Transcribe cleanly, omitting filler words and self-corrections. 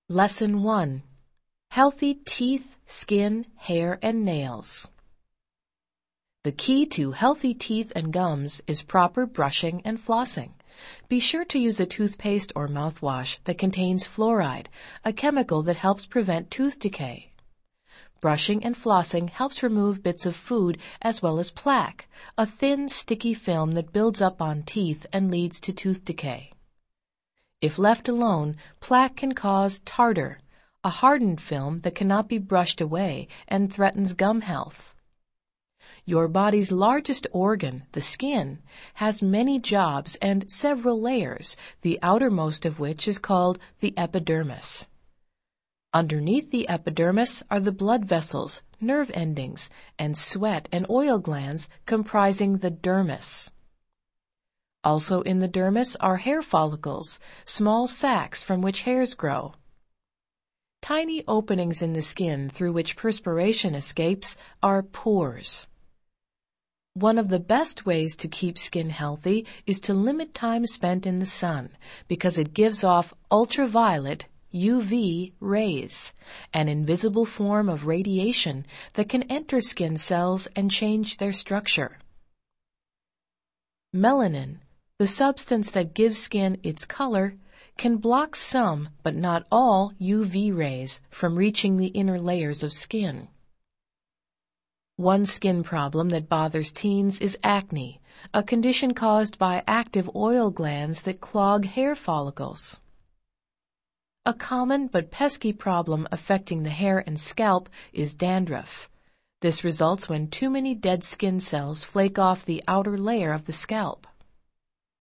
Lesson 1. Healthy teeth, skin, hair, and nails. The key to healthy teeth and gums is proper brushing and flossing. Be sure to use a toothpaste or mouthwash that contains fluoride, a chemical that helps prevent tooth decay. Brushing and flossing helps remove bits of food as well as plaque, a thin, sticky film that builds up on teeth and leads to tooth decay. If left alone, plaque can cause tartar, a hardened film that cannot be brushed away and threatens gum health. Your body's largest organ, the skin, has many jobs and several layers, the outermost of which is called the epidermis. Underneath the epidermis are the blood vessels, nerve endings, and sweat and oil glands comprising the dermis. Also in the dermis are hair follicles, small sacs from which hairs grow. Tiny openings in the skin through which perspiration escapes are pores. One of the best ways to keep skin healthy is to limit time spent in the sun because it gives off ultraviolet UV rays, an invisible form of radiation that can enter skin cells and change their structure. Melanin, the substance that gives skin its color, can block some, but not all, UV rays from reaching the inner layers of skin. One skin problem that bothers teens is acne, a condition caused by active oil glands that clog hair follicles. A common but pesky problem affecting the hair and scalp is dandruff. This results when too many dead skin cells flake off the outer layer of the scalp.